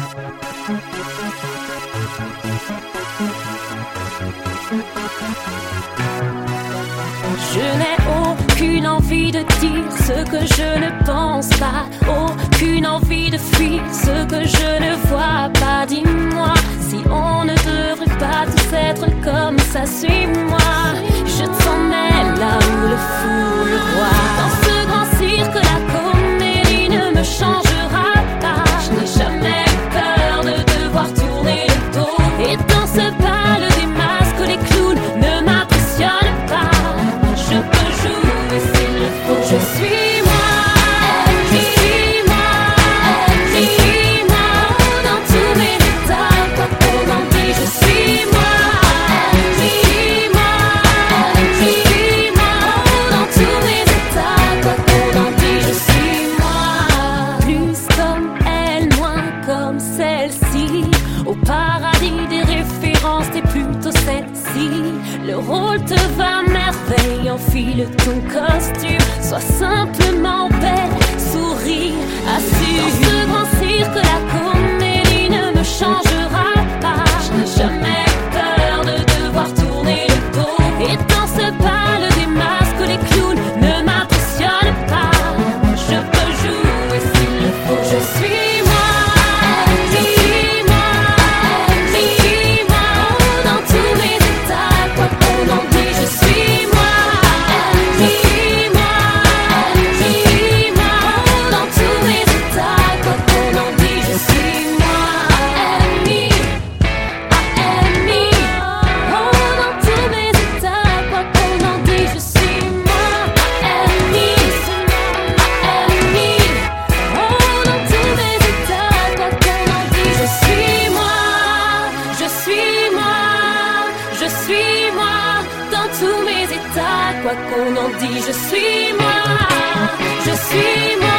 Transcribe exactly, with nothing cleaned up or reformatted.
Je n'ai aucune envie de dire ce que je ne pense pas, aucune envie de fuir ce que je ne vois pas. Dis-moi si on ne devrait pas tous être comme ça, suis-moi. Je t'emmène là où le fou le roi. Dans ce grand cirque, la comédie ne me changera pas. Je n'ai jamais peur de devoir tourner le dos. Et dans ce bal des masques, les clowns ne m'impressionnent pas. Je peux jouer s'il le faut. Je suis moi, je suis moi, je suis moi dans tous mes états. Quoi qu'on en dise, je suis moi, je suis moi, je suis moi dans tous mes états. Quoi qu'on en dise, je suis moi. Plus comme elle, moins comme celle-ci. Au paradis des références, t'es plutôt celle-ci. Le rôle te va merveille, enfile ton costume. Sois simplement belle, souris, assure. Dans ce grand cirque, la comédie ne me changera pas. Je n'ai jamais peur de devoir tourner le dos. Et dans ce bal des masques, les clowns ne m'impressionnent pas. Je peux jouer s'il le faut. Je suis moi, je suis moi, je suis moi dans tous mes états. Quoi qu'on en dise, je suis moi, je suis moi, je suis moi dans tous mes états. Quoi qu'on en dise, je suis moi. Amy, Amy, oh dans tous mes états. Quoi qu'on en dise, je suis moi. Amy, Amy, oh dans tous mes états. Quoi qu'on en dise, je suis moi, je suis moi, je suis moi dans tous mes états. Quoi qu'on en dise, je suis moi, je suis moi.